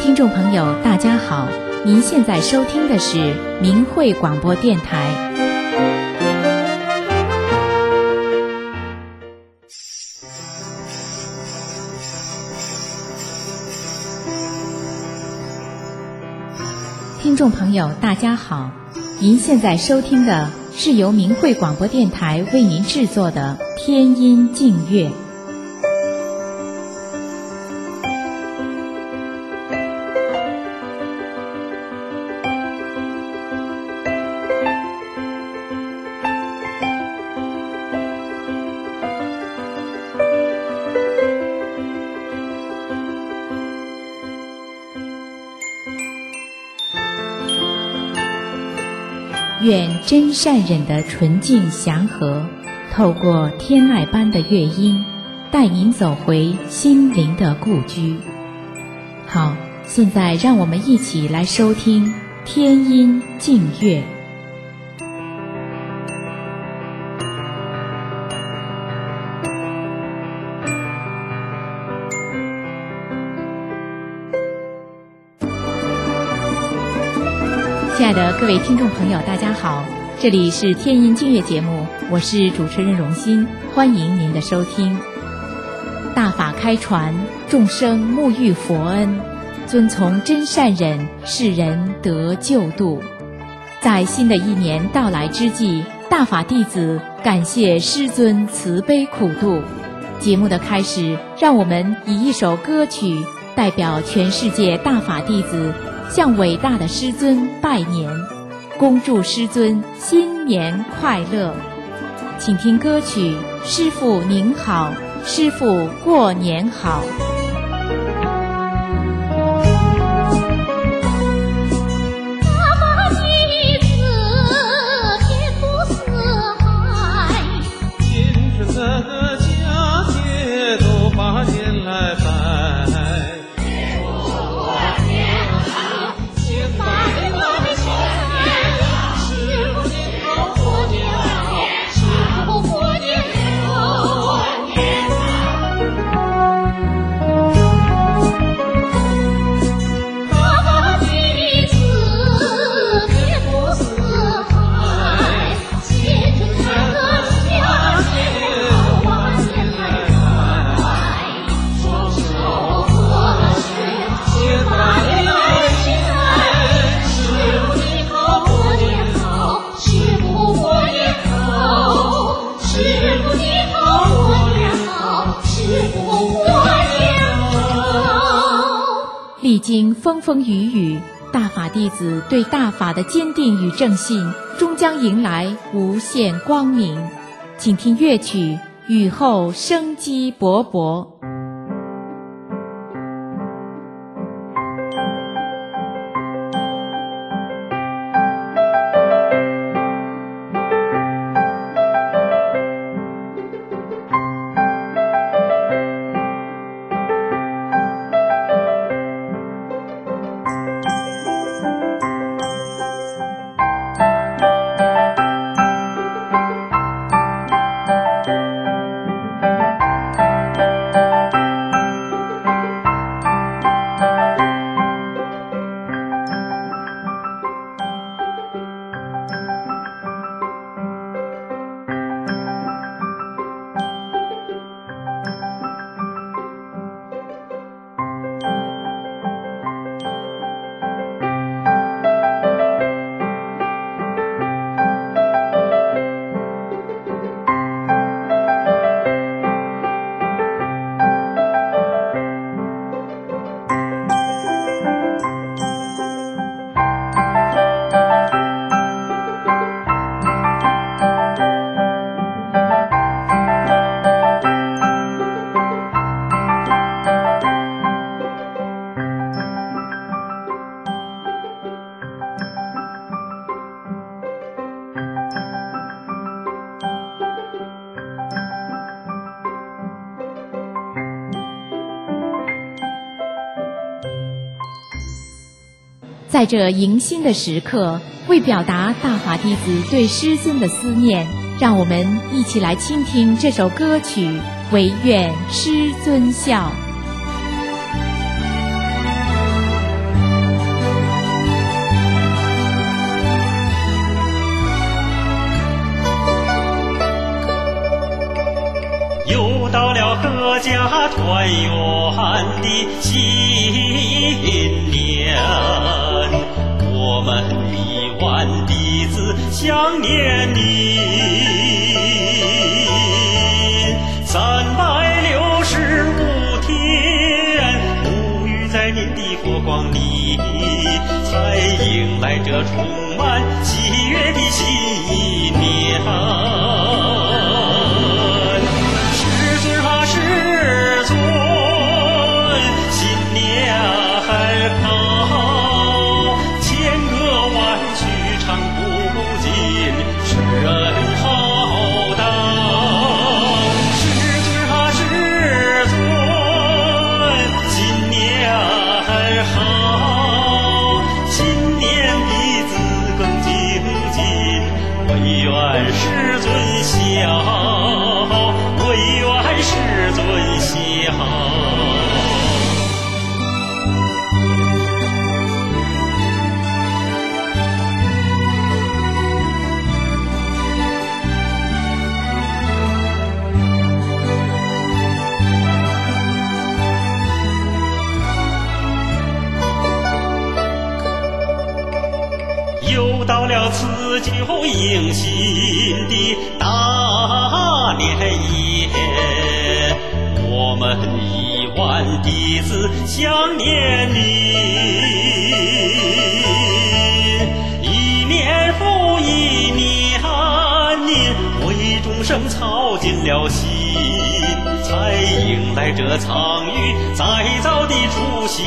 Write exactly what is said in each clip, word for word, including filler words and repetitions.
听众朋友大家好，您现在收听的是明慧广播电台。听众朋友大家好，您现在收听的是由明慧广播电台为您制作的天音净乐。愿真善忍的纯净祥和，透过天籁般的乐音，带您走回心灵的故居。好，现在让我们一起来收听天音净乐。亲爱的各位听众朋友大家好，这里是天音净乐节目，我是主持人荣心，欢迎您的收听。大法开传，众生沐浴佛恩，遵从真善忍，世人得救度。在新的一年到来之际，大法弟子感谢师尊慈悲苦度。节目的开始，让我们以一首歌曲代表全世界大法弟子向伟大的师尊拜年，恭祝师尊新年快乐。请听歌曲《师父您好，师父过年好》。历经风风雨雨，大法弟子对大法的坚定与正信，终将迎来无限光明。请听乐曲《雨后生机勃勃》。在这迎新的时刻，为表达大法弟子对师尊的思念，让我们一起来倾听这首歌曲《唯愿师尊笑》。 家团圆的新年，我们一万弟子想念您，三百六十五天沐浴在您的佛光里，才迎来这充满喜悦的新一年。师尊啊师尊，新年好，千个万曲唱不尽，世人浩荡。师尊啊师尊，新年好，新年弟子更精进，唯愿师尊笑，唯愿师尊笑。又到了辞旧迎新的大年夜，我们一万弟子想念您，一年复一年，您为众生操尽了心，才迎来这苍宇再造的初心。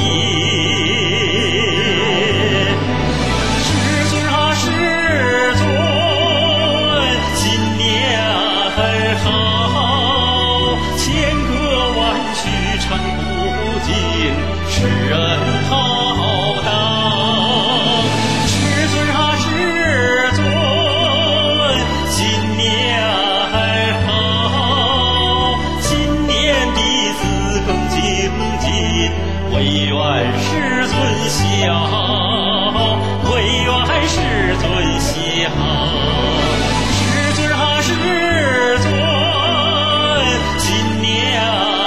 世人浩荡，师尊啊师尊，新年好，新年弟子更精进，唯愿师尊笑，唯愿师尊笑。师尊啊师尊，新年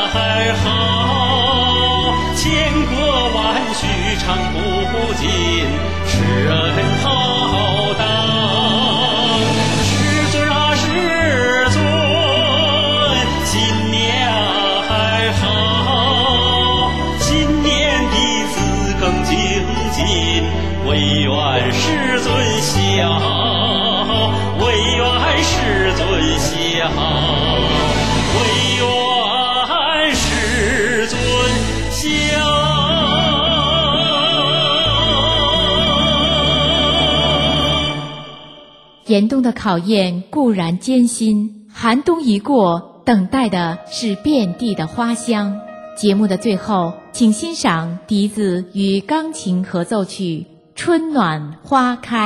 好，千个万曲唱不尽，世人浩荡。师尊啊师尊，新年好，新年弟子更精进，唯愿师尊笑，唯愿师尊笑，唯愿师尊笑。 严冬的考验固然艰辛，寒冬一过，等待的是遍地的花香。节目的最后，请欣赏笛子与钢琴合奏曲《春暖花开》。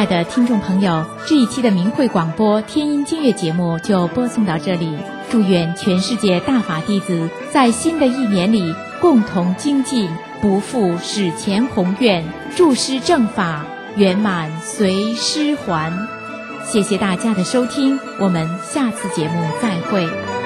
的听众朋友，这一期的明慧广播天音经乐节目就播送到这里。祝愿全世界大法弟子在新的一年里共同精进，不负史前宏愿，助师正法，圆满随师还。谢谢大家的收听，我们下次节目再会。